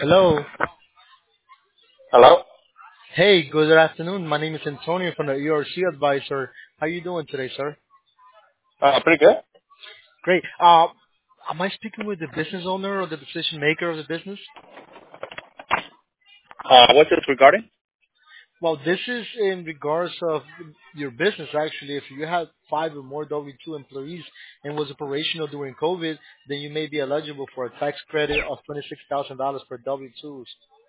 Hello. Hello? Hey, good afternoon. My name is Antonio from the ERC Advisor. How you doing today, sir? Pretty good. Great. Am I speaking with the business owner or the decision maker of the business? What's this regarding? Well, this is in regards of your business, actually. If you had five or more W-2 employees and was operational during COVID, then you may be eligible for a tax credit of $26,000 per W-2s.